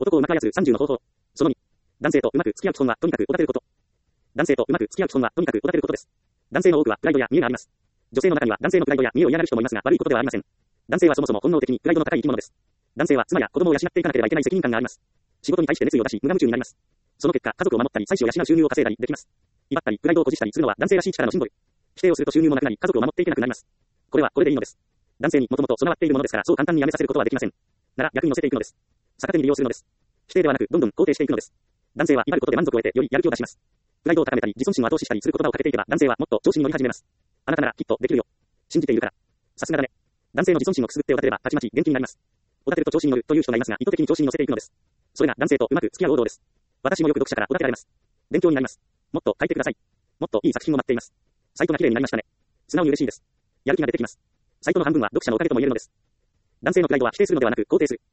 男をうまく操る30の方法。その2。男性とうまく付き合う基本はとにかくおだてること。男性とうまく付き合う基本はとにかくおだてることです。男性の多くはプライドや見栄があります。女性の中には男性のプライドや見栄を嫌がる人もいますが悪いことではありません。男性はそもそも本能的にプライドの高い生き物です。男性は妻や子供を養っていかなければいけない責任感があります。仕事に対して熱意を出し無我夢中になります。その結果家族を守ったり妻子を養う収入を稼いだりできます。威張ったりプライドを誇示したりするのは男性らしい力のシンボル。否定をすると収入もなくなり家族を守っていけなくなります。これはこれでいいのです。男性にもともと備わっているものですからそう簡単にやめさせることはできません。なら逆に乗せていくのです。逆手に利用するのです。否定ではなくどんどん肯定していくのです。男性は威張ることで満足を得てよりやる気を出します。プライドを高めたり自尊心を後押ししたりする言葉をかけていけば男性はもっと調子に乗り始めます。あなたならきっとできるよ。信じているから。さすがだね。男性の自尊心をくすぐっておだてればたちまち元気になります。おだてると調子に乗るという人がいますが意図的に調子に乗せていくのです。それが男性とうまく付き合う王道です。私もよく読者からおだてられます。勉強になります。もっと書いてください。もっといい作品を待っています。サイトが綺麗になりましたね。素直に嬉しいです。やる気が出てきます。サイトの半分は読者のおかげとも言えるのです。男性のプライドは否定するのではなく肯定する。